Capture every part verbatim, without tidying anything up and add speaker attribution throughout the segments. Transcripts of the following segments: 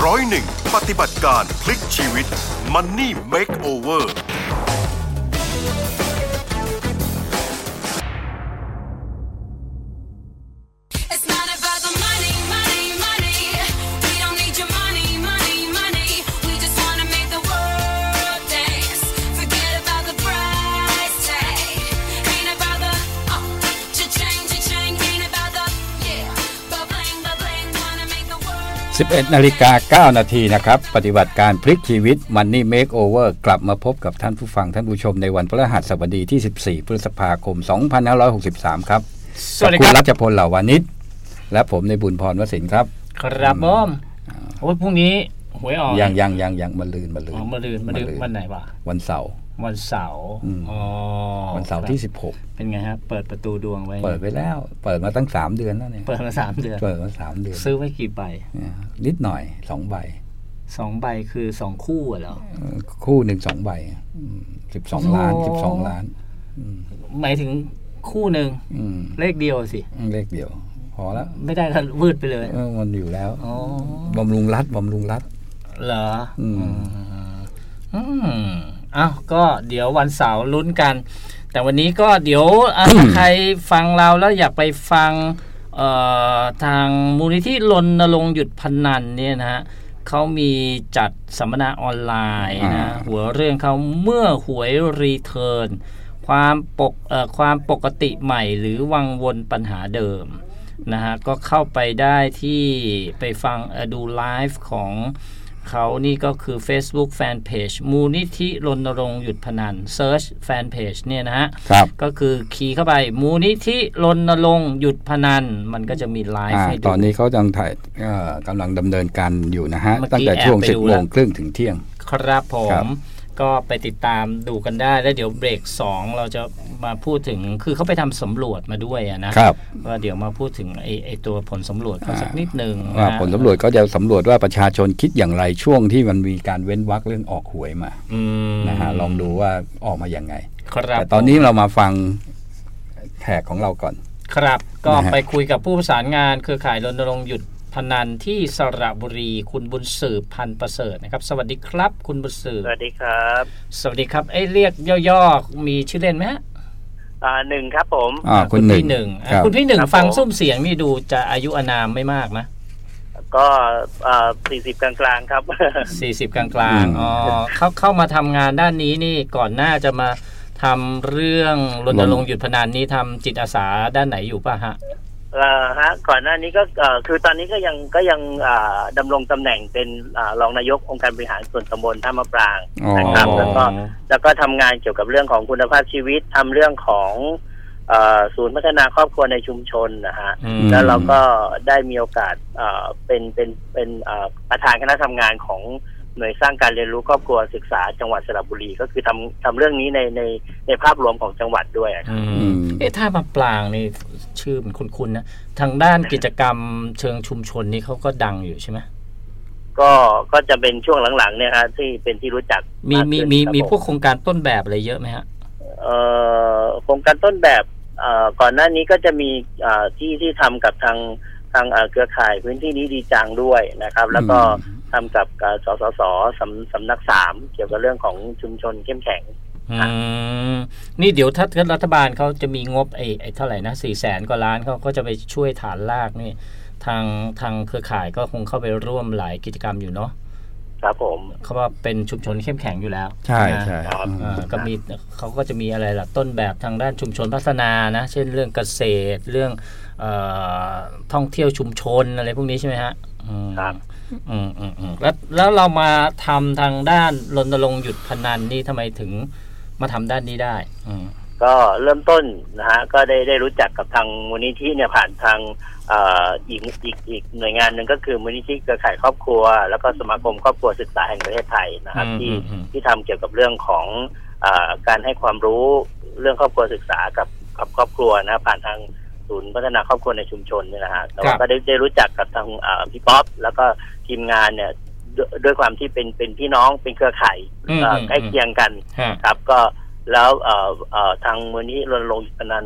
Speaker 1: ร้อยหนึ่งปฏิบัติการพลิกชีวิต Money Makeover
Speaker 2: สิบเอ็ดนาฬิกาเก้านาทีนะครับปฏิบัติการพลิกชีวิต Money Makeover กลับมาพบกับท่านผู้ฟังท่านผู้ชมในวันพฤหัสบดีที่สิบสี่พฤษภาคมสองพันห้าร้อยหกสิบสามครับสวัสดีครับคุณรัชพลเหล่าวานิชและผมในบุญพรวสินทร์ครับ
Speaker 3: ครับผมโอ้พรุ่งนี้หวยออก
Speaker 2: ยังยังยังยังมะรืนมะรืน
Speaker 3: อ๋อมะรืนมะรืนวันไหนวะ
Speaker 2: วันเสาร์
Speaker 3: วันเสาร์อ๋อ
Speaker 2: วันเสาร์ที่สิบหก
Speaker 3: เป็นไงฮะเปิดประตูดวงไว้
Speaker 2: เปิดไปแล้วเปิดมาตั้งสามเดือนแล้วเนี่ย
Speaker 3: เปิดมาสามเดือน
Speaker 2: เปิดมาสามเดือน
Speaker 3: ซื้อไว้กี่ใบ
Speaker 2: นิดหน่อยสองใบ
Speaker 3: สองใบคือสองคู่เหรอ
Speaker 2: คู่หนึ่งสองใบสิบสองล้านสิบสองล้าน
Speaker 3: หมายถึงคู่หนึ่งเลขเดียวสิ
Speaker 2: เลขเดียวพอแล้ว
Speaker 3: ไม่ได้ก็วืดไปเลย
Speaker 2: มันอยู่แล้วบำรุงรัฐบำรุงรัฐ
Speaker 3: เหรออืมอ้าวก็เดี๋ยววันเสาร์ลุ้นกันแต่วันนี้ก็เดี๋ยว ใครฟังเราแล้วอยากไปฟังทางมูลนิธิรณรงค์หยุดพนันเนี่ยนะฮะเขามีจัดสัมมนาออนไลน์นะหัวเรื่องเขาเมื่อหวยรีเทิร์นความปกเอ่อความปกติใหม่หรือวังวนปัญหาเดิมนะฮะก็เข้าไปได้ที่ไปฟังดูไลฟ์ของเขานี่ก็คือ Facebook Fanpage มูลนิธิรณรงค์หยุดพนัน Search Fanpage เนี่ยนะฮะก็คือคีย์เข้าไปมูลนิธิรณรงค์หยุดพนันมันก็จะมีไลฟ์ให้ดู
Speaker 2: ตอนนี้เขากำลังถ่ายกำลังดำเนินการอยู่นะฮะตั้งแต่ช่วงสิบโมงครึ่งถึงเที่ยง
Speaker 3: ครับผมก็ไปติดตามดูกันได้แล้วเดี๋ยวเบรกสองเราจะมาพูดถึงคือเขาไปทำสำรวจมาด้วยนะครับว่าเดี๋ยวมาพูดถึงไอ้ไอ้ตัวผลสำรวจเขาสักนิดนึง
Speaker 2: นะผลสำรวจก็จะสำรวจว่าประชาชนคิดอย่างไรช่วงที่มันมีการเว้นวรรคเรื่องออกหวยมานะฮะลองดูว่าออกมาอย่างไงแต่ตอนนี้เรามาฟังแขกของเราก่อน
Speaker 3: ครับก็ไปคุยกับผู้ประสานงานเครือข่ายรณรงค์หยุดพนันที่สระบุรีคุณบุญสืบพันประเสริฐนะครับสวัสดีครับคุณบุญสืบ
Speaker 4: สวัสดีครับ
Speaker 3: สวัสดีครับไอ้เรียกย่อๆมีชื่อเล่นไหมฮะ
Speaker 4: อ่าหนึ่งครับผม
Speaker 2: อ่าคุณพี่หนึ่ง
Speaker 3: คุณพี่หนึ่งฟังซุ้มเสียงนี่ดูจะอายุอานามไม่มากนะ
Speaker 4: ก็อ่าสี่สิบกลางๆครับ
Speaker 3: สี่สิบกลางๆอ๋อเขาเข้ามาทำงานด้านนี้นี่ก่อนหน้าจะมาทำเรื่องรณรงค์หยุดพนันนี้ทำจิตอาสาด้านไหนอยู่ป่ะฮะ
Speaker 4: เอ่อฮะก่อนหน้านี้ก็เอ่อคือตอนนี้ก็ยังก็ยังอ่าดำรงตำแหน่งเป็นอ่ารองนายกองค์การบริหารส่วนตำบลท่ามะปรางนะครับแล้วก็แล้วก็ทำงานเกี่ยวกับเรื่องของคุณภาพชีวิตทำเรื่องของเอ่อศูนย์พัฒนาครอบครัวในชุมชนนะฮะแล้วเราก็ได้มีโอกาสเอ่อเป็นเป็นเป็นเอ่อประธานคณะทำงานของหน่วยสร้างการเรียนรู้ครอบครัวศึกษาจังหวัดสระบุรีก็คือทำทำเรื่องนี้ในในในภาพรวมของจังหวัดด้วยครับ
Speaker 3: เอ๊ะท่ามะปรางนี่ชื่อมันคุ้นๆนะทางด้านกิจกรรมเชิงชุมชนนี่เขาก็ดังอยู่ใช่ไหม
Speaker 4: ก็ก็จะเป็นช่วงหลังๆเนี่ยครับที่เป็นที่รู้จัก
Speaker 3: มีมีมีมีพวกโครงการต้นแบบอะไรเยอะไหมฮะ
Speaker 4: เอ่อโครงการต้นแบบเอ่อก่อนหน้านี้ก็จะมีเอ่อที่ที่ทำกับทางทางเครือข่ายพื้นที่นี้ดีจังด้วยนะครับแล้วก็ทำกับสสสสำสำนักสามเกี่ยวกับเรื่องของชุมชนเข้มแข็ง
Speaker 3: นี่เดี๋ยวถ้ารัฐบาลเขาจะมีงบไอ้ไอ้เท่าไหร่นะสี่แสนกว่าล้านเขาก็จะไปช่วยฐานรากนี่ทางทางเครือข่ายก็คงเข้าไปร่วมหลายกิจกรรมอยู่เนาะ
Speaker 4: ครับผม
Speaker 3: เขาว่าเป็นชุมชนเข้มแข็งอยู่แล้ว
Speaker 2: ใช่ใช่
Speaker 3: ก็มีเขาก็จะมีอะไรล่ะต้นแบบทางด้านชุมชนพัฒนานะเช่นเรื่องเกษตรเรื่องเอ่อท่องเที่ยวชุมชนอะไรพวกนี้ใช่ไหมฮะ
Speaker 4: ครับ
Speaker 3: อืมอืมอืมแล้วแล้วเรามาทำทางด้านรณรงค์หยุดพนันนี่ทำไมถึงมาทำด้านนี้ได้อืม
Speaker 4: ก็เริ่มต้นนะฮะก็ได้ได้รู้จักกับทางมูลนิธิเนี่ยผ่านทางเอ่ออีกอีกอีกหน่วยงานหนึ่งก็คือมูลนิธิเครือข่ายครอบครัวแล้วก็สมาคมครอบครัวศึกษาแห่งประเทศไทยนะครับที่ที่ทำเกี่ยวกับเรื่องของเอ่อการให้ความรู้เรื่องครอบครัวศึกษากับกับครอบครัวนะผ่านทางศูนย์พัฒนาครอบครัวในชุมชนนี่นะฮะแต่ว่าก็ได้ได้รู้จักกับทางพี่ป๊อปแล้วก็ทีมงานเนี่ยด้วยความที่เป็นเป็นพี่น้องเป็นเครือข่ายใกล้เคียงกันครับก็แล้วทางมูลนิธิรณรงค์หยุดพนัน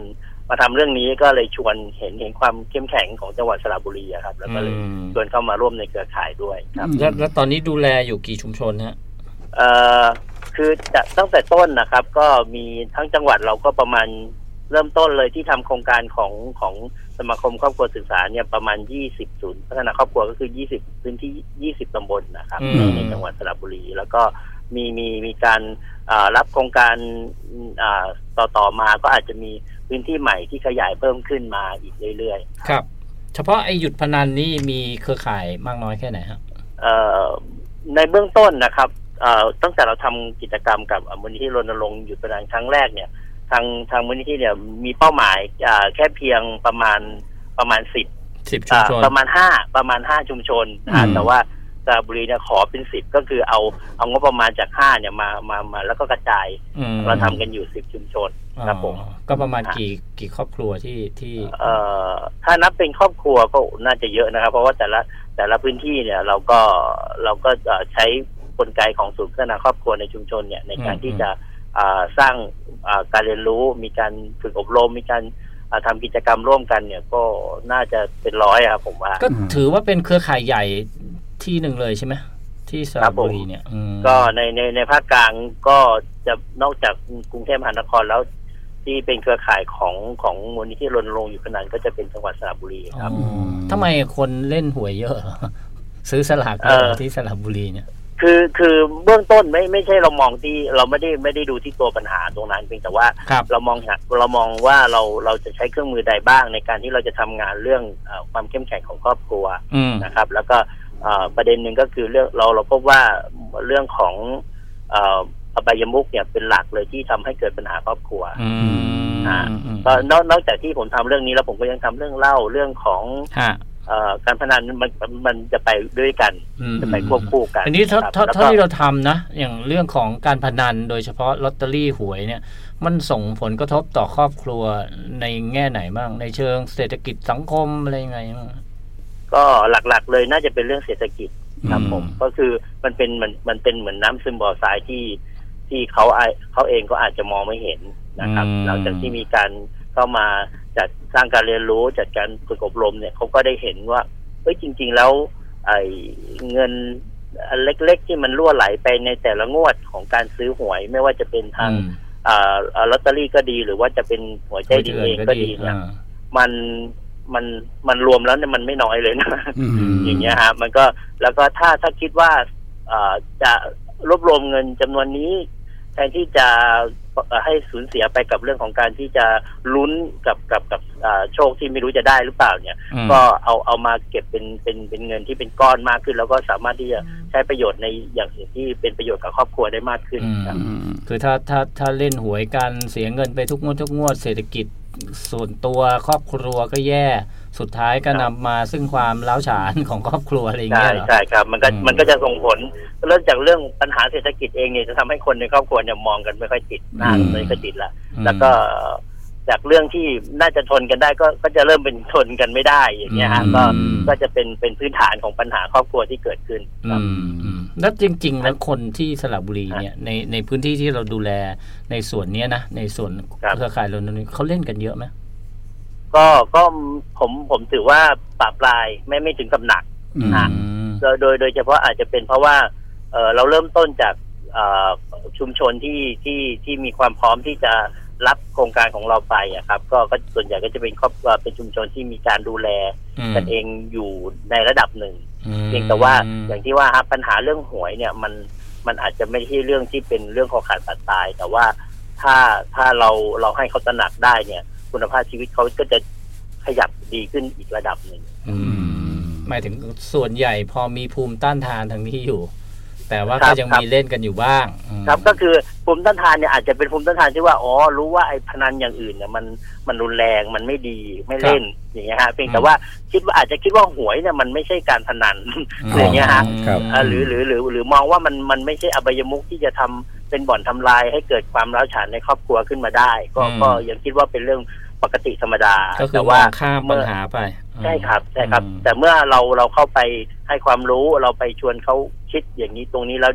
Speaker 4: มาทำเรื่องนี้ก็เลยชวนเห็นเห็นความเข้มแข็งของจังหวัดสระบุรีครับแล้วก็เลยชวนเข้ามาร่วมในเครือข่ายด้วยครับ
Speaker 3: แล้วแล้วตอนนี้ดูแลอยู่กี่ชุมชนฮะ
Speaker 4: เอ่อคือจะตั้งแต่ต้นนะครับก็มีทั้งจังหวัดเราก็ประมาณเริ่มต้นเลยที่ทำโครงการของของสมาคมครอบครัวศึกษาเนี่ยประมาณยี่สิบศูนย์พัฒนาครอบครัวก็คือยี่สิบพื้นที่ยี่สิบตำบลนะครับในจังหวัดสระบุรีแล้วก็มีมีมีการรับโครงการต่อต่อมาก็อาจจะมีพื้นที่ใหม่ที่ขยายเพิ่มขึ้นมาอีกเรื่อย
Speaker 3: ๆครับเฉพาะไอ้หยุดพนันนี่มีเครือข่ายมากน้อยแค่ไหนครับ
Speaker 4: ในเบื้องต้นนะครับตั้งแต่เราทำกิจกรรมกับมูลนิธิรณรงค์หยุดพนันครั้งแรกเนี่ยทางทางมูลนิธิเนี่ยมีเป้าหมายแค่เพียงประมาณประมาณสิบ
Speaker 3: สิบชุมชน
Speaker 4: ประมาณห้าประมาณห้าชุมชนนะแต่ว่าสระบุรีเนี่ยขอเป็นสิบก็คือเอาเอางบประมาณจากห้าเนี่ยมามามาแล้วก็กระจายเราทำกันอยู่สิบชุมชนครับผม
Speaker 3: ก็ประมาณกี่กี่ครอบครัวที่ที่
Speaker 4: เอ่อถ้านับเป็นครอบครัวก็น่าจะเยอะนะครับเพราะว่าแต่ละแต่ละพื้นที่เนี่ยเราก็เราก็ใช้กลไกของศูนย์พัฒนาครอบครัวในชุมชนเนี่ยในการที่จะสร้างการเรียนรู้มีการฝึกอบรมมีการทำกิจกรรมร่วมกันเนี่ยก็น่าจะเป็นร้อยครับผมว่า
Speaker 3: ก็ถือว่าเป็นเครือข่ายใหญ่ที่หนึ่งเลยใช่ไหมที่สระบุรีเนี่ย
Speaker 4: ก็ในในในภาคกลางก็จะนอกจากกรุงเทพมหานครแล้วที่เป็นเครือข่ายของของมูลนิธิรณรงค์อยู่ขนาดก็จะเป็นจังหวัดสระบุรีครับ
Speaker 3: ทำไมคนเล่นหวยเยอะซื้อสลากที่สระบุรีเนี่ย
Speaker 4: คือคือเบื้องต้นไม่ไม่ใช่เรามองที่เราไม่ได้ไม่ได้ดูที่ตัวปัญหาตรงนั้นเพียงแต่ว่าเรามองเรามองว่าเราเราจะใช้เครื่องมือใดบ้างในการที่เราจะทำงานเรื่องความเข้มแข็งของครอบครัวนะครับแล้วก็ประเด็นหนึ่งก็คือเรื่องเราเราพบว่าเรื่องของอบายมุขเนี่ยเป็นหลักเลยที่ทำให้เกิดปัญหาครอบครัวอ่าก็นอกจากที่ผมทำเรื่องนี้แล้วผมก็ยังทำเรื่องเล่าเรื่องของการพนันมันมันจะไปด้วยกันจะไปควบคู่กัน
Speaker 3: อันนี้ถ้าถ้าถ้าที่เราทำนะอย่างเรื่องของการพนันโดยเฉพาะลอตเตอรี่หวยเนี่ยมันส่งผลกระทบต่อครอบครัวในแง่ไหนบ้างในเชิงเศรษฐกิจสังคมอะไรยังไง
Speaker 4: ก็หลักๆเลยน่าจะเป็นเรื่องเศรษฐกิจครับผมก็คือมันเป็นมันมันเป็นเหมือนน้ำซึมบ่อทรายที่ที่เขาเขาเองก็อาจจะมองไม่เห็นนะครับหลังจากที่มีการเข้ามาจัดสร้างการเรียนรู้จัดการฝึกอบรมเนี่ยเขาก็ได้เห็นว่าเฮ้ยจริงๆแล้วไอ้เงินเล็กๆที่มันรั่วไหลไปในแต่ละงวดของการซื้อหวยไม่ว่าจะเป็นทางอ่าลอตเตอรี่ก็ดีหรือว่าจะเป็นหวยใต้ดินเองก็ดีเนี่ยมันมันมันรวมแล้วเนี่ยมันไม่น้อยเลยนะอย่างเงี้ยฮะมันก็แล้วก็ถ้าถ้าคิดว่าจะรวบรวมเงินจำนวนนี้แทนที่จะให้สูญเสียไปกับเรื่องของการที่จะลุ้นกับกับกับโชคที่ไม่รู้จะได้หรือเปล่าเนี่ยก็เอาเอามาเก็บเป็นเป็นเป็นเงินที่เป็นก้อนมากขึ้นแล้วก็สามารถที่จะใช้ประโยชน์ในอย่างอื่นที่เป็นประโยชน์กับครอบครัวได้มากขึ้นครับ
Speaker 3: คือถ้าถ้าถ้าเล่นหวยกันเสียเงินไปทุกงวดทุกงวดเศรษฐกิจส่วนตัวครอบครัวก็แย่สุดท้ายก็นำมาซึ่งความร้าวฉานของครอบครัวอะไรอย่างเงี้ย
Speaker 4: ใช่ใช่ครับมันก็มันก็จะส่งผลเริ่มจากเรื่องปัญหาเศรษฐกิจเองเนี่ยจะทำให้คนในครอบครัวเนี่ยมองกันไม่ค่อยติดหน้าไม่ค่อยติดละแล้วก็จากเรื่องที่น่าจะทนกันได้ก็ก็จะเริ่มเป็นทนกันไม่ได้อย่างเงี้ยฮะก็ก็จะเป็นเป็นพื้นฐานของปัญหาครอบครัวที่เกิดขึ้นครับ
Speaker 3: แล้วจริงๆแล้วคนที่สระบุรีเนี่ยในในพื้นที่ที่เราดูแลในส่วนนี้นะในส่วนเครือข่ายเราเนี่ยเขาเล่นกันเยอะไหม
Speaker 4: ก็ก็ผมผมถือว่าปราบปรายไม่ไม่ถึงกับหนักนะโดยโดยโดยเฉพาะอาจจะเป็นเพราะว่าเออเราเริ่มต้นจากชุมชนที่ที่ที่มีความพร้อมที่จะรับโครงการของเราไปอะครับก็ก็ส่วนใหญ่ก็จะเป็นครอบครัวเป็นชุมชนที่มีการดูแลกันเองอยู่ในระดับหนึ่งเพียงแต่ว่าอย่างที่ว่าครับปัญหาเรื่องหวยเนี่ยมันมันอาจจะไม่ใช่เรื่องที่เป็นเรื่องคอขาดบาดตายแต่ว่าถ้าถ้าเราเราให้เขาตระหนักได้เนี่ยคุณภาพชีวิตเขาก็จะขยับดีขึ้นอีกระดับหนึ่ง
Speaker 3: หมายถึงส่วนใหญ่พอมีภูมิต้านทานทางนี้อยู่แต่ว่าก็ยังมีเล่นกันอยู่บ้าง
Speaker 4: ครับก็คือภูมิต้านทานเนี่ยอาจจะเป็นภูมิต้านทานที่ว่าอ๋อรู้ว่าไอ้พนันอย่างอื่นเนี่ยมันมันรุนแรงมันไม่ดีไม่เล่นอย่างเงี้ยฮะเพียงแต่ว่าคิดว่าอาจจะคิดว่าหวยเนี่ยมันไม่ใช่การพนันอย่างเงี้ยฮะหรือหรือหรือหรือมองว่ามันมันไม่ใช่อบายมุขที่จะทำเป็นบ่อนทำลายให้เกิดความร้าวฉานในครอบครัวขึ้นมาได้ก็ก็ยังคิดว่าเป็นเรื่องปกติธรรมดา
Speaker 3: แต่ว่าข้ามปัญหาไป
Speaker 4: ใช่ครับใช่ครับแต่เมื่อเราเราเข้าไปให้ความรู้เราไปชวนเขาคิดอย่างนี้ตรงนี้แล้วเนี่ย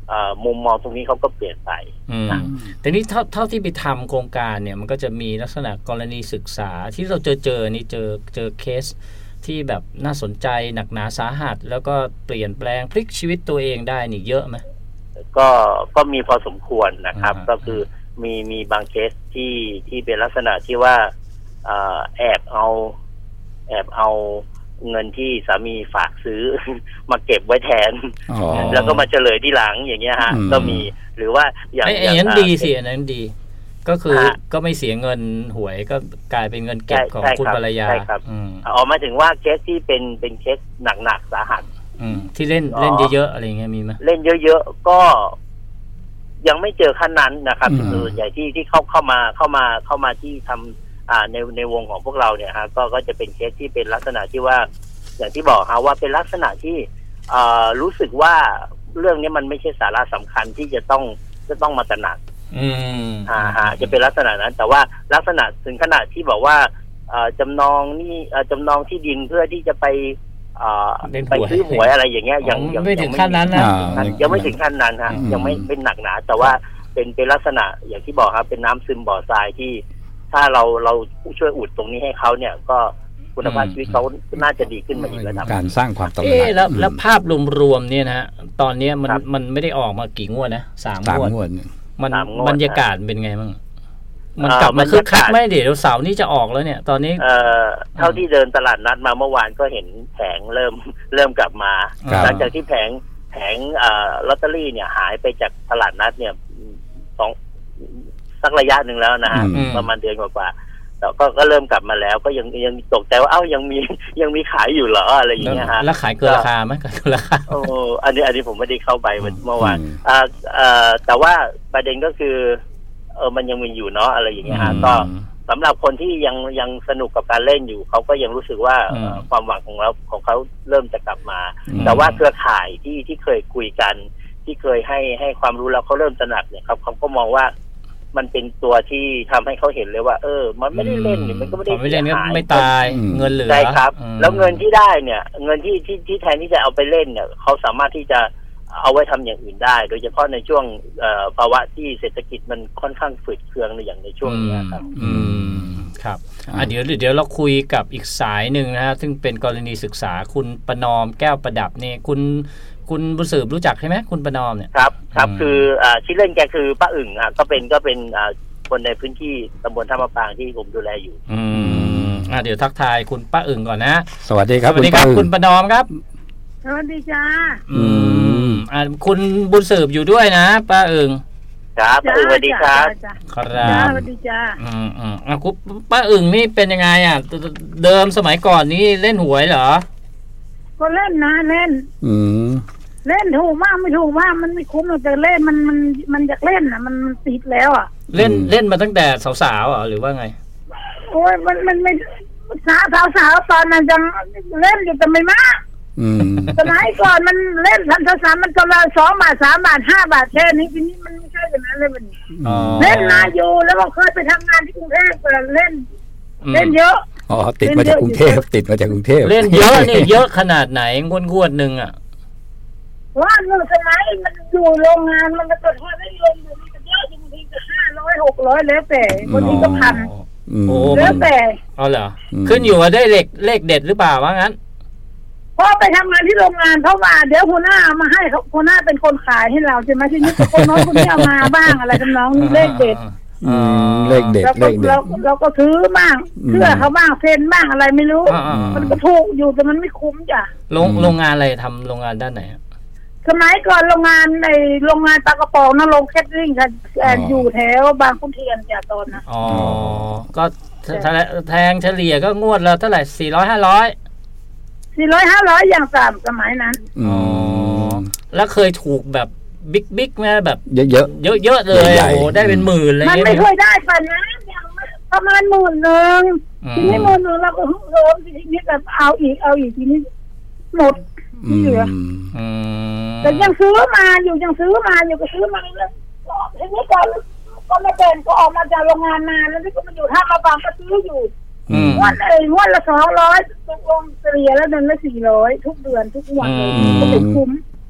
Speaker 4: มุมมองตรงนี้เขาก็เปลี่ยนไป
Speaker 3: นะแต่นี่เท่าเท่าที่ไปทำโครงการเนี่ยมันก็จะมีลักษณะกรณีศึกษาที่เราเจอเจอนี่เจอเจอเคสที่แบบน่าสนใจหนักหนาสาหัสแล้วก็เปลี่ยนแปลงพลิกชีวิตตัวเองได้นี่เยอะไหม
Speaker 4: ก็ก็มีพอสมควรนะครับก็คือมีมีบางเคสที่ที่เป็นลักษณะที่ว่าแอบเอาแอบเอาเงินที่สามีฝากซื้อมาเก็บไว้แทนแล้วก็มาเฉลยที่หลังอย่างเงี้ยฮะก็มีหรือว่า
Speaker 3: อย่างอย่างนั้นดีสิอันนั้นดีก็คือก็ไม่เสียเงินหวยก็กลายเป็นเงินเก็บของคุณภรรยา
Speaker 4: ใช่ครับออกมาถึงว่าเคสที่เป็นเป็นเคสหนักๆสาหัส
Speaker 3: ที่เล่นเล่นเยอะๆอะไรเงี้ยมีไหม
Speaker 4: เล่นเยอะๆก็ยังไม่เจอขั้นนั้นนะครับส่วนใหญ่ที่ที่เข้าเข้ามาเข้ามาเข้ามาที่ทำอ่าในในวงของพวกเราเนี่ยฮะก็ก็จะเป็นเคสที่เป็นลักษณะที่ว่าอย่างที่บอกฮะว่าเป็นลักษณะที่อ่ารู้สึกว่าเรื่องนี้มันไม่ใช่สาระสำคัญที่จะต้องจะต้องมาตระหนัก
Speaker 3: อืม
Speaker 4: อ่าฮะจะเป็นลักษณะนั้นแต่ว่าลักษณะถึงขนาดที่บอกว่าอ่าจำนองนี่อ่าจำนองที่ดินเพื่อที่จะไปไปซื้อหวยอะไรอย่างเงี้ยยัง
Speaker 3: ยังไม่ถึงขั้นนั้นนะ
Speaker 4: ยังไม่ถึงขั้นนั้นฮะยังไม่เป็นหนักหนาแต่ว่าเป็นเป็นลักษณะอย่างที่บอกครับเป็นน้ำซึมบ่อทรายที่ถ้าเราเราช่วยอุดตรงนี้ให้เขาเนี่ยก็คุณภาพชีวิตเขาน่าจะดีขึ้นมาอีกระดับ
Speaker 2: การสร้างความตระหนัก
Speaker 3: แล้วแล้วภาพรวมๆเนี่ยนะฮะตอนนี้มันมันไม่ได้ออกมากี่งวดนะสามงวดมันบรรยากาศเป็นไงบ้างมันกลับมาคึกคักไหมเดี๋ยวเสาร์นี้จะออกแล้วเนี่ยตอนนี้
Speaker 4: เอ่อเท่าที่เดินตลาดนัดมาเมื่อวานก็เห็นแผงเริ่มเริ่มกลับมาหลังจากที่แผงแผงเอ่อลอตเตอรี่เนี่ยหายไปจากตลาดนัดเนี่ยสองสักระยะหนึ่งแล้วนะฮะประมาณเดือนกว่าๆแต่ก็ก็เริ่มกลับมาแล้วก็ยังยังตกใจว่าเอ้ายังมียังมีขายอยู่เหรออะไรอย่างเงี้ยฮะ
Speaker 3: แล้วขายเกินราคาไหมเกินราคา
Speaker 4: โอ้อันนี้อันนี้ผมไม่ได้เข้าไปเมื่อวานอ่าเอ่อแต่ว่าประเด็นก็คือเออมันยังมีอยู่เนาะอะไรอย่างเงี้ยฮะก็สำหรับคนที่ยังยังสนุกกับการเล่นอยู่เขาก็ยังรู้สึกว่าความหวังของเราของเขาเริ่มจะกลับมาแต่ว่าเครือข่ายที่ที่เคยคุยกันที่เคยให้ให้ความรู้แล้วเขาเริ่มตระหนักเนี่ยครับเขาก็มองว่ามันเป็นตัวที่ทำให้เขาเห็นเลยว่าเออมันไม่ได้เล่นเนี่ยมันก็ไม่ได้
Speaker 3: ไม่เล่นก็ไม่ตายเงินเหลือ
Speaker 4: ใช่ครับแล้วเงินที่ได้เนี่ยเงินที่ที่ที่แทนที่จะเอาไปเล่นเนี่ยเขาสามารถที่จะเอาไว้ทำอย่างอื่นได้โดยเฉพาะในช่วงภาวะที่เศรษฐกิจมันค่อนข้างฝืดเคืองในอย่างในช่วงนี้ครับ
Speaker 3: อืมครับอ่ะเดี๋ยวเดี๋ยวเราคุยกับอีกสายหนึ่งนะฮะซึ่งเป็นกรณีศึกษาคุณประนอมแก้วประดับนี่คุณคุณบุญสืบรู้จักใช่ไหมคุณประนอมเนี่ย
Speaker 4: ครับครับคืออ่าชื่อเล่นแกคือป้าอึ่งอ่ะก็เป็นก็เป็นอ่าคนในพื้นที่ตำบลท่ามะปรางที่ผมดูแลอยู่
Speaker 3: อืมอ่ะเดี๋ยวทักทายคุณป้าอึ่งก่อนนะ
Speaker 2: สวัสดีครับ
Speaker 3: สวัสดีครับคุณประนอมครับ
Speaker 5: สวัสดีจ้า
Speaker 3: อืมอ่าคุณบุญสืบอยู่ด้วยนะป้าอึ่ง
Speaker 4: ครับป้าอึ่งสวัสดีครับ
Speaker 3: ครับ
Speaker 5: สวัสดีจ้า
Speaker 3: อืมอืมอ่ะคุณป้าอึ่งนี่เป็นยังไงอ่ะเดิมสมัยก่อนนี้เล่นหวยเหรอ
Speaker 5: ก็เล่นนะเล่น
Speaker 2: อืม
Speaker 5: เล่นถูกมากไม่ถูกมากมันไม่คุ้มแต่เล่นมันมันมันอยากเล่นอ่ะมันติดแล้วอ่ะ
Speaker 3: เล่นเล่นมาตั้งแต่สาวๆอ่ะหรือว่าไง
Speaker 5: โอ้ยมันมันไม่สาวสาวสาวตอนนั้นยังเล่นอยู่แต่ไม่มากสมัยก่อนมันเล่นทันทันสามมันก็ละสองบาทสามบาทห้าบาทแค่นี้ทีนี้มันไม่ใช่แบบนั้นเลยมันเล่นมาอยู่แล้วก็เคยไปทำงานที่กรุงเทพเล่นเล่นเยอะ
Speaker 2: อ๋อติดมาจากกรุงเทพติดมาจากกรุงเทพ
Speaker 3: เล่นเยอะนี่เยอะขนาดไหนงวดงวดหนึ่งอ่ะ
Speaker 5: ว่าเมื่อสมัยมันอยู่โรงงานมันก็ทอดได้เงินอยู่มันเยอะบางทีก็ห้าร้อยหกร้อยแล้วแต่บางทีก็พันแล้วแต่
Speaker 3: อ๋อเหรอขึ้นอยู่ว่าได้เลขเลขเด็ดหรือเปล่าว่างั้น
Speaker 5: พอไปทำงานที่โรงงานเพราะว่าเดี๋ยวหัวหน้ามาให้หัวหน้าเป็นคนขายให้เราใช่ไหมทีนี้คนน้อยคนนี้เอามาบ้างอะไรกันน้องเลขเด็ด
Speaker 2: เลขเด็ดเลขเด็ด
Speaker 5: เราเราก็ซื้อบ้างเชื่อเขาบ้างเซ็นบ้างอะไรไม่รู้มันก็ถูกอยู่แต่มันไม่คุ้มจ้ะ
Speaker 3: โรงโรงงานอะไรทำโรงงานด้านไหน
Speaker 5: สมัยก่อนโรงงานในโรงงานปลากระป๋องนะโรงแคทริ่งค่ะอยู่แถวบางขุนเทียนจ้ะตอนนะ
Speaker 3: อ๋อก็แทงเฉลี่ยก็งวดละเท่าไหร่สี่ร้อยห้าร้อย
Speaker 5: สี่ร้อยห้าร้อยอย่างต่ำสมัยนั้น
Speaker 3: อ๋อแล้วเคยถูกแบบบิ๊กบิ๊กไหมแบบ
Speaker 2: เยอะเยอะ
Speaker 3: เยอะเยอะเลยโอ้ได้เป็นหมื่นเลย
Speaker 5: มันไม่เคยได้ปันนะอย่างประมาณหมื่นหนึ่งทีนี้หมื่นหนึ่งเราก็ฮึ่มเหิมทีนี้แบบเอาอีกเอาอีกทีนี้หมดที่เหลือแต่ยังซื้อมาอยู่ยังซื้อมาอยู่ก็ซื้อมาแล้วทีนี้ก็ก็มาเป็นก็ออกมาจากโรงงานนานแล้วที่ก็มาอยู่ท่ามาบางก็ซื้ออยู่วันเอ้ยวันละสองร้อยตกลงเฉลี่ยแล้วเดือนละสี่ร้อยทุกเดือนทุกวันเลยก็เป็นคุ้ม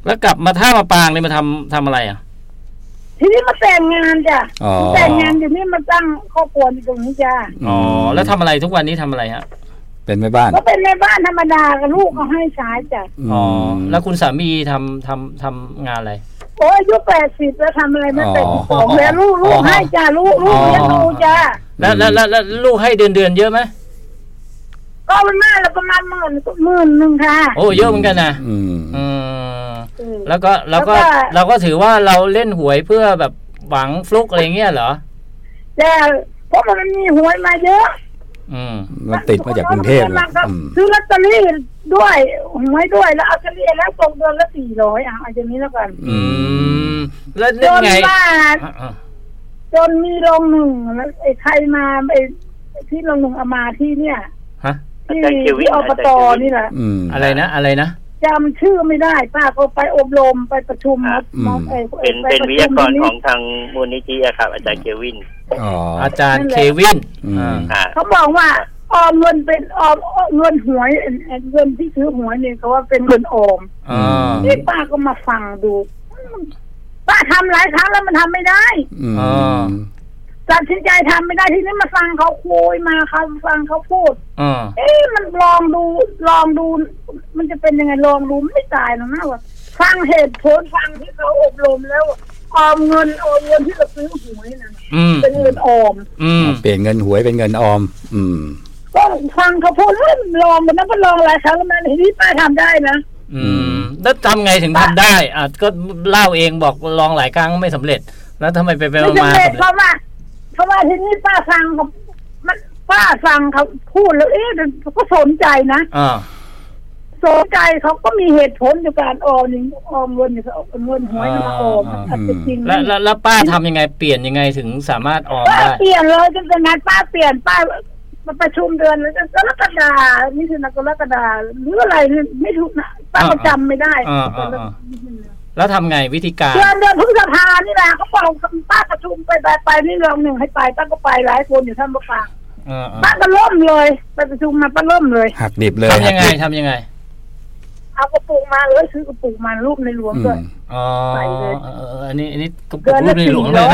Speaker 3: แล้วกลับมาท่ามาปางนี่มาทำทำอะไรอ่ะ
Speaker 5: ทีนี้มาแต่งงานจ้ะแต่งงานอยู่นี่มาตั้งครอบครัวอยู่ตรงนี้จ้ะ
Speaker 3: อ๋อแล้วทำอะไรทุกวันนี้ทำอะไรฮะ
Speaker 2: เป็นแม่บ้าน
Speaker 5: ก็เป็นแม่บ้านธรรมดากับลูกก็ให้ใช้จ้ะ
Speaker 3: อ๋อแล้วคุณสามีทำทำทำงานอะไร
Speaker 5: โอ้อายุแปดสิบแล้วทำอะไรไม่เป็นของแล้วลูกลูกให้จ้ะลูกลูกเลี้ยงดูจ้ะ
Speaker 3: แล้วแล้วแล้วลูกให้เดือนเดือนเยอะไหม
Speaker 5: ก็ประมาณละประมาณหมื่นหมื่นหนึ่งค่ะ
Speaker 3: โอ้เยอะเหมือนกันนะอืมอืมแล้วก็แล้วก็เราก็ถือว่าเราเล่นหวยเพื่อแบบหวังฟลุกอะไรเงี้ยเหรอ
Speaker 5: แต่เพราะมันมีหวยมาเยอะ
Speaker 2: อืมมันติดมาจากกรุงเทพ
Speaker 5: ซื้อลอตเตอรี่ด้วยหวยด้วยแล้วเอาเฉลี่ยแล้วตกเดือนละสี่ร้อยอ่ะเอาอย่างนี้แล้วกัน
Speaker 3: อืมแล้วนี่ไง
Speaker 5: จนมีโรงหนึ่งแล้วไอ้ใครมาไอ้ที่โรงหนึ่งเอามาที่เนี่ย
Speaker 3: ฮะ
Speaker 5: ที่ที่อบตนี่แหละ
Speaker 3: อะไรนะอะไรนะ
Speaker 5: จำชื่อไม่ได้ป้าก็ไปอบรมไปประชุม
Speaker 4: เป็นเป็นวิทยากรของทางมูลนิธิครับอาจารย์เควิน
Speaker 3: อาจารย์เควิน
Speaker 5: เขาบอกว่าออมเงินเป็นออมเงินหวยเงินที่ซื้อหวยเนี่ยเขาว่าเป็นเงินออมนี่ป้าก็มาฟังดูป้าทำหลายครั้งแล้วมันทำไม่ได้ตัดสินใจทำไม่ได้ทีนี้มาฟังเขาคุยมาเขาฟังเขาพูดเอ๊ะมันลองดูลองดูมันจะเป็นยังไงลองดูไม่ตายหรอกนะว่าฟังเหตุผลฟังที่เขาอบรมแล้วออมเงินออมเงินที่เราซื้อหวยนั่นเป็นเงินออม
Speaker 2: เปลี่ยนเงินหวยเป็นเงินออมอืม
Speaker 5: ก็ฟังเขาพูดแล้วลองมันนั้นก็ลองหลายครั้งแล้วมันทีนี้ป้าทำได้นะ
Speaker 3: อืมแล้วทำไงถึงทำได้อ่ะก็เล่าเองบอกลองหลายครั้งไม่สำเร็จแล้วทำไมไปไปมา
Speaker 5: สำเร็จเพราะว่าเพราะว่าทีนี้ป้าฟังเขามันป้าฟังเขาพูดแล้วเอ๊ะก็สนใจนะ
Speaker 3: อ่า
Speaker 5: สนใจเขาก็มีเหตุผลในการออมนี่ออมเงินเนี่ยเขาเอาเงินหวยมาออมจริง
Speaker 3: แล้วแล้วป้าทำยังไงเปลี่ยนยังไงถึงสามารถออมได้
Speaker 5: เปลี่ยนเลยจนเป็นงานป้าเปลี่ยนป้ามาประชุมเดือนแล้วกรกฎานี่คือกรกฎาหรืออะไรไม่ถูกนะป้าจำไม่ได้
Speaker 3: แล้วทำไงวิธีการ
Speaker 5: เดือนเดือนพฤษภานี่แหละเขาบอกป้าประชุมไปไปไปนี่รองหนึ่งให้ไปป้าก็ไปหลายคนอยู่ท่านประธานป้าก็ล่มเลยไปประชุมมาป้าล่มเลย
Speaker 2: หักดิบเลย
Speaker 3: ทำยังไงทำยังไง
Speaker 5: เอากระปุกมาเลยซื้อกระปุกมารูปในหลวงด้วย
Speaker 3: อ๋ออันนี้อันนี้กระปุกรูปในหลวงเลย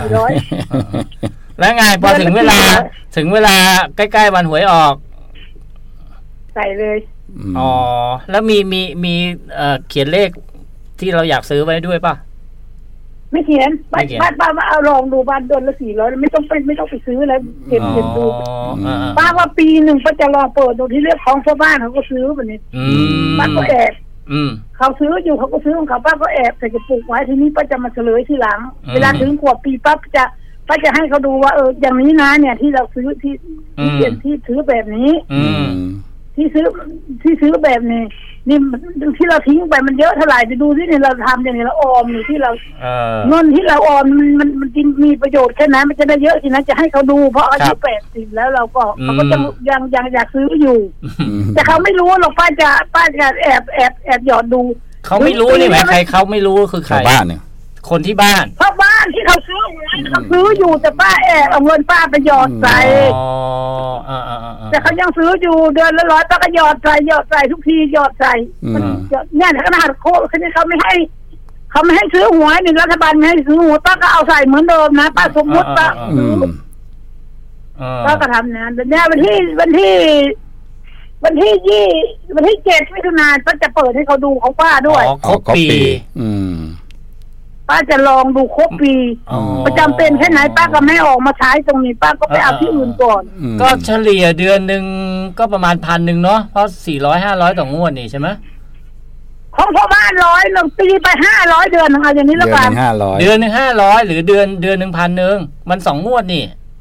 Speaker 3: แล้วไงพอถึงเวลาถึงเวลาใกล้ๆวันหวยออก
Speaker 5: ใส่เลย
Speaker 3: อ๋อแล้วมีมีมีเอ่อเขียนเลขที่เราอยากซื้อไว้ด้วยป่ะ
Speaker 5: ไม่เขียนป้าป้าป้ามาเอาลองดูบ้านเดือนละสี่ร้อยไม่ต้องไปไม่ต้องไปซื้อแล้วเก็บเก็บดูป้าว่าปีหนึ่งป้าจะลองเปิดดูที่เรียกของชาวบ้านเขาก็ซื้อแบบนี้ป้าก็แอบเขาซื้ออยู่เขาก็ซื้อของเขาป้าก็แอบใส่กระปุกไว้ทีนี้ป้าจะมาเฉลยทีหลังเวลาถึงขวบปีป้าจะป้าจะให้เขาดูว่าเอออย่างนี้นะเนี่ยที่เราซื้อที่ที่เปลี่ยนที่ซื้อแบบนี้ที่ซื้อที่ซื้อแบบนี้นี่ที่เราทิ้งไปมันเยอะเท่าไหร่ไปดูที่นี่เราทำอย่างนี้เราออมอยู่ที่เราเงินที่เราออมมันมันมันจริงมีประโยชน์แค่นั้นมันจะได้เยอะทีนั้นจะให้เขาดูเพราะอายุแปดสิบแล้วเราก็เขาก็จะยังยังอยากซื้ออยู่แต่เขาไม่รู้หรอกป้าจะป้าจะแอบแอบแอบหยอดดู
Speaker 3: เขาไม่รู้นี่หมายใครเขาไม่รู้คือใคร
Speaker 2: บ้านเนี่ย
Speaker 3: คนที่บ้าน
Speaker 5: เพราะบ้านที่เขาซื้อเขาซื้ออยู่แต่ป้าแอบเอาเงินป้าไปหยอดใส่แต่เขายังซื้ออยู่เดือนละร้อยป้าก็หยอดใส่หยอดใส่ทุกทีหยอดใส่เนี่ยขนาดโค้ชเขาไม่ให้เขาไม่ให้ซื้อหวยหนึ่งรัฐบาลไม่ให้ซื้อหวยป้าก็เอาใส่เหมือนเดิมนะป้าสมมติป้าซื้อป้าก็ทำนะแต่เนี่ยวันที่วันที่วันที่ยี่วันที่เจ็ดมิถุนายนป้าจะเปิดให้เขาดูของป้าด้วย
Speaker 3: ครบปี
Speaker 5: ป้าจะลองดูครบปีประจำเป็นแค่ไหนป้าก็ไม่ออกมาใช้ตรงนี้ป้าก็ไปเอาที่อื่นก่อน
Speaker 3: ก็เฉลี่ยเดือนหนึ่งก็ประมาณพันหนึ่งเนาะเพราะสี่ร้อยห้าร้อยต่องวดนี่ใช่ไหม
Speaker 5: ของพ่อบ้านร้อยลงตีไปห้าร้อยเดือนเอาอย่างนี้แล้วกัน
Speaker 3: เดือนหนึ่งห้าร้อยหรือเดือนเดือนหนึ่งพันหนึ่งมันสองงวดนี่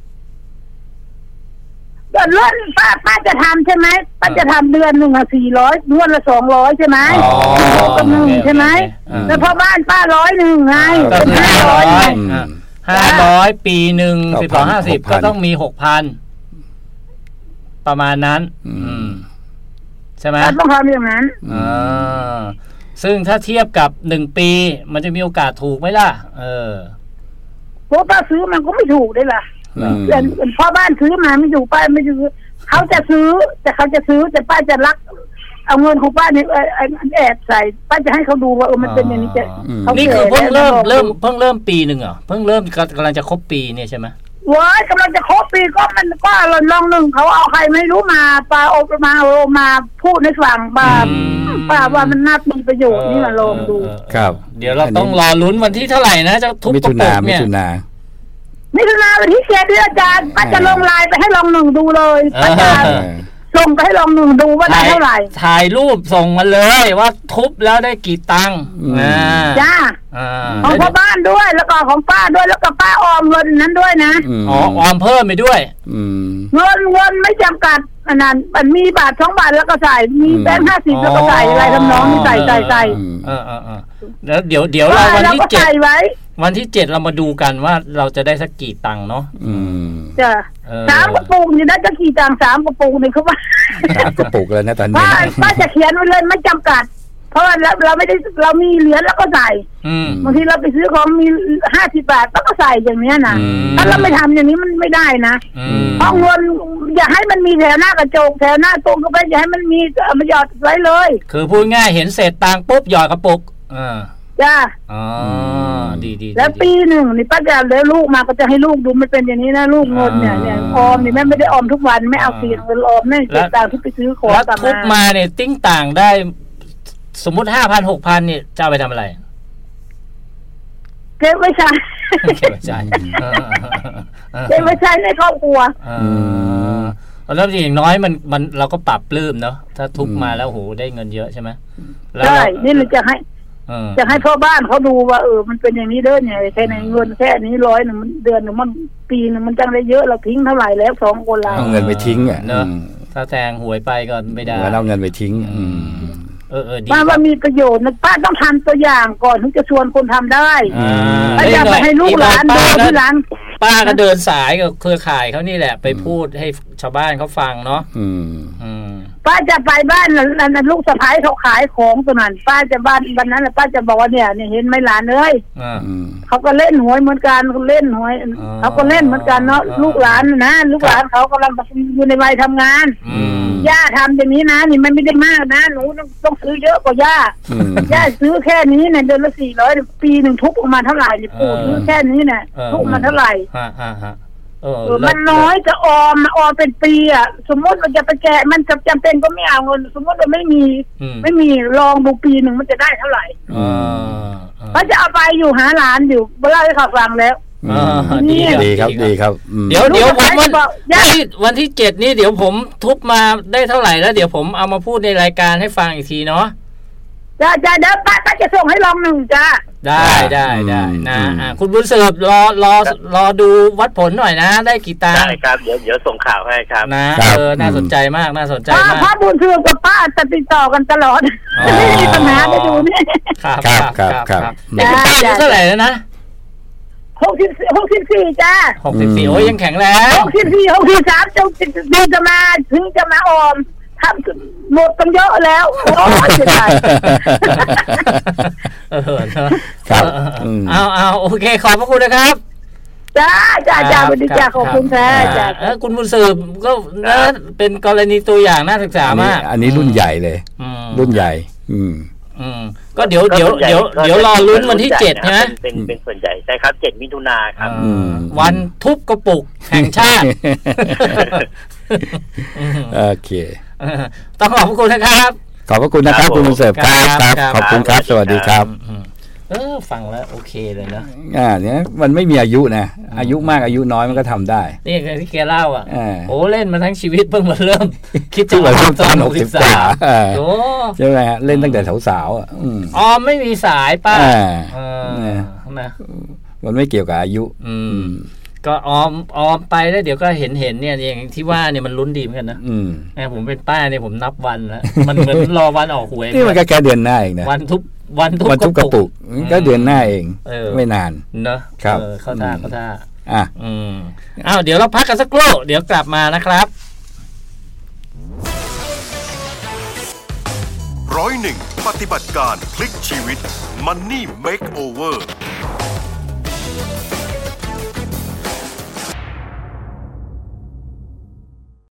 Speaker 5: เดือนละป้าป้าจะทำใช่ไหมป้าจะทำเดือนหนึ่งอ่ะสี่ร้อยเดือนละสองร้อยใช่ไหมกับหนึ่งใช่ไหมแล้วพอบ้านป้าร้อยหนึ่งไงเป็นห้าร้อย
Speaker 3: ห้าร้อยปีหนึ่งสิบสองห้าสิบก็ต้องมีหกพันประมาณนั้นใช่ไหม
Speaker 5: ต้องทำอย่างนั้น
Speaker 3: ซึ่งถ้าเทียบกับหนึ่งปีมันจะมีโอกาสถูกไหมล่ะเออ
Speaker 5: เพราะป้าซื้อมันก็ไม่ถูกได้ล่ะแต่พ่อบ้านซื้อมาไม่อยู่ป้าไม่ซื้อเขาจะซื้อแต่เขาจะซื้อแต่ป้าจะรักเอาเงินของป้าเนี่ยแอบใส่ป้าจะให้เขาดูว่าเออมันเป็นอย่างนี้จะ
Speaker 3: นี่คือเพิ่งเริ่มเริ่มเพิ่งเริ่มปีหนึ่งเหรอเพิ่งเริ่มกำลังจะครบปีเนี่ยใช่ไหม
Speaker 5: ว้ายกำลังจะครบปีก็มันก็ลองหนึ่งเขาเอาใครไม่รู้มาป้าโอมาโอมาพูดในฝั่งป้าป้าว่ามันน่ามีประโยชน์นี่มาลองดู
Speaker 2: ครับ
Speaker 3: เดี๋ยวเราต้องรอลุ้นวันที่เท่าไหร่นะจะทุบกระปุกเนี่ย
Speaker 2: มิถุนา
Speaker 5: มิถุนาวันที่เจ็ดเดือนอาจารย์ป้าจะลงไลน์ไปให้ลองหนึ่งดูเลยป้าจะส่งไปให้ลองหนึ่งดูว่าได้เท่าไหร่
Speaker 3: ถ่ายรูปส่งมาเลยว่าทุบแล้วได้กี่ตังค์
Speaker 5: จ้าของพ่อบ้านด้วยแล้วก็ของป้าด้วยแล้วก็ป้าออมเงินนั้นด้วยนะ
Speaker 3: อ๋อออมเพิ่มไปด้วย
Speaker 5: เงินเงินไม่จำกัดอันนั้นมันมีบาทสองบาทแล้วก็ใส่มีแบงค์ห้าสิบแล้วก็ใส่อะไรทำน้องนี่ใส่ใส่ใส่
Speaker 3: เออเออเออแล้วเดี๋ยวเดี๋ยวเราวันที่เจ็ดวันที่เจ็ดเรามาดูกันว่าเราจะได้สักกี่ตังค์เนาะ
Speaker 5: จ้ะสามกระปุกนี่ได้จะกี่ตังค์สามกระปุกนี่เขาว่า
Speaker 2: สามกระปุกเลยนะตอนนี้
Speaker 5: ป้าป้าจะเขียนไว้เลยไม่จำกัดเพราะว่าเราเราไม่ได้เรามีเหรียญแล้วก็ใส่บางทีเราไปซื้อของมีห้าสิบบาทก็ใส่อย่างเนี้ยนะถ้าเราไม่ทำอย่างนี้มันไม่ได้นะเพราะเงินอย่าให้มันมีแถวหน้ากระจกแถวหน้าตรงก็ไปอย่าให้มันมีมันหยอดไว้เลย
Speaker 3: คือพูดง่ายเห็นเศษตังค์ปุ๊บหยอดกระปุกอ่า
Speaker 5: จ้า
Speaker 3: อ๋อดีดี
Speaker 5: แล้วปีหนึ่งนี่ป้าจะแล้วลูกมาก็จะให้ลูกดูมันเป็นอย่างนี้นะลูกเงินเนี่ยเนี่ยออมนี่แม่ไม่ได้ออมทุกวันไม่เอาเสียเงินออมแม่เก็บตังค์ที่ไปซื้อของ
Speaker 3: แล้วทุบมาเนี่ยติ้งต่างได้สมมุติห้าพันหกพันเนี่ยจะเอาไปทำอะไร
Speaker 5: เก็บไว้ใช้
Speaker 3: เก็บไว้ใช้
Speaker 5: เก็บไว้ใช้ในครอบครัว
Speaker 3: แล้วอย่างน้อยมันมันเราก็ปรับปลื้มเนาะถ้าทุบมาแล้วโหได้เงินเยอะใช่ไหม
Speaker 5: ใช่นี่เราจะให้จะให้พ่อบ้านเขาดูว่าเออมันเป็นอย่างนี้เด้อเนี่ยแค่ในเงินแค่นี้ร้อยหนึ่งมันเดือนหนึ่งมันปีนึงมันจังได้เยอะเราทิ้งเท่าไหร่แล้วสองคนเรา
Speaker 2: เอาเงินไปทิ้งอ่ะ
Speaker 3: เนาะถ้าแทงหวยไปก็ไม่ได้
Speaker 2: เอาเงินไปทิ้ง
Speaker 3: เออเออดี
Speaker 5: ป้าว่ามีประโยชน์นะป้าต้องทำตัวอย่างก่อนถึงจะชวนคนทำได้ป้าจะไปให้ลูกหลานดูที่ร้าน
Speaker 3: ป้าก็เดินสายกับเครือข่ายเขานี่แหละไปพูดให้ชาวบ้านเขาฟังเนาะป้าจะไปบ้านนั้นลูกสะพ้ายเขาขายของตัวนั้นป้าจะบ้านวันนั้นป้าจะบอกว่าเนี่ยเนี่ยเห็นไหมหลานเอ้ยเขาก็เล่นหวยเหมือนกันเขาเล่นหวยเขาก็เล่นเหมือนกันเนาะลูกหลานนะลูกหลานเขากำลังอยู่ในวัยทำงานย่าทำอย่างนี้นะนี่มันไม่ได้มากนะหนูต้องซื้อเยอะกว่าย่าย่าซื้อแค่นี้เนี่ยเดือนละสี่ร้อยปีหนึ่งทุบออกมาเท่าไหร่นี่ปู่ซื้อแค่นี้เนี่ยทุบมาเท่าไหร่เออมันน้อยจะออมออมเป็นปีอ่ะสมมติมันจะไปแกะมันจำเป็นก็ไม่เอาเงินสมมติว่าไม่มีไม่มีลองดูปีหนึ่งมันจะได้เท่าไหร่เขาจะเอาไปอยู่หาหลานอยู่เวลาที่เขาฟังแล้ว
Speaker 2: ดีดีครับดีครับ
Speaker 3: เดี๋ยวเดี๋ยวผมวันที่วันที่เจ็ดนี้เดี๋ยวผมทุบมาได้เท่าไหร่แล้วเดี๋ยวผมเอามาพูดในรายการให้ฟังอีกทีเนาะ
Speaker 5: จ้าจ้าเดี๋ยวป้าจะส่งให้ลองหนึ่งจ้า
Speaker 3: ได้ได้ได้นะคุณบุญเสิร์ฟรอรอรอดูวัดผลหน่อยนะได้กี่ตังค์
Speaker 4: ได้ครับเดี๋ยวเดี๋ยวส่งข่าวให้ครับ
Speaker 3: นะเออน่าสนใจมากน่าสนใจมาก
Speaker 5: พ่อบุญเสิร์ฟกับป้าจะติดต่อกันตลอดไม่มีปัญหาไปดูนี่
Speaker 3: ครับครับครับครับเด็กป้าเท่าไหร่แล้วนะ
Speaker 5: หกสิบหกสิบสี่จ้า
Speaker 3: หกสิบสี่โอ้ยยังแข็งแรง
Speaker 5: หกสิบสี่หกสิบสามจะดูจะมาถึงจะมาออมทำหมดตั้งเยอะแล้วโอ้ยเสียดาย
Speaker 3: เออครับเอาเอาโอเคขอบพระคุณนะครับ
Speaker 5: จ้าจ้าจ้าวันนี้จ้าขอบคุณค่ะจ้า
Speaker 3: คุณบุญสืบก็เป็นกรณีตัวอย่างน่าศึกษามาก
Speaker 2: อันนี้รุ่นใหญ่เลยรุ่นใหญ่อืม
Speaker 3: อืมก็เดี๋ยวเดี๋ยวเดี๋ยวเดี๋ยวรอลุ้นวันที่เจ็ดใช่ไหม
Speaker 4: เป็นเป็นส่วนใหญ่ใช่ครับเจ็ดมิถุนาครับ
Speaker 3: วันทุบกระปุกแห่งชาติ
Speaker 2: โอเค
Speaker 3: ต้องขอบคุณนะครับ
Speaker 2: ขอบพระคุณนะครับคุณบุญเสิร์ฟครับขอบคุณครับสวัสดีครับ
Speaker 3: เออฟังแล้วโอเคเลยนะ
Speaker 2: อ่าเนี่ยมันไม่มีอายุนะอายุมากอายุน้อยมันก็ทำได้
Speaker 3: นี่ที่แกเล่าอ่ะโอ้เล่นมาทั้งชีวิตเพิ่งมาเริ่มคิดจะ
Speaker 2: เริ่มตอนหกสิบสามโอ้ใช่ไหมฮะเล่นตั้งแต่สาวๆอ่ะ
Speaker 3: อ๋อไม่มีสายป้าเออนะ
Speaker 2: มันไม่เกี่ยวกับอายุ
Speaker 3: อืมก็ออมออมไปแล้วเดี๋ยวก็เห็นเห็นเนี่ยอย่างที่ว่าเนี่ยมันลุ้นดีเหมือนกันนะแม่ผมเป็นป้าเนี่ยผมนับวันแล้วมันเหมือนรอวันออกหวย
Speaker 2: นี่มันก็แค่เดือนหน้าเองนะ
Speaker 3: วันทุบวันทุบ
Speaker 2: กระปุกก็เดือนหน้าเองไม่นาน
Speaker 3: เนอะครับเข้าท่าเข้าท่าอ่ะอืมอ้าวเดี๋ยวเราพักกันสักครู่เดี๋ยวกลับมานะครับ
Speaker 1: ร้อยหนึ่งปฏิบัติการพลิกชีวิต Money Makeover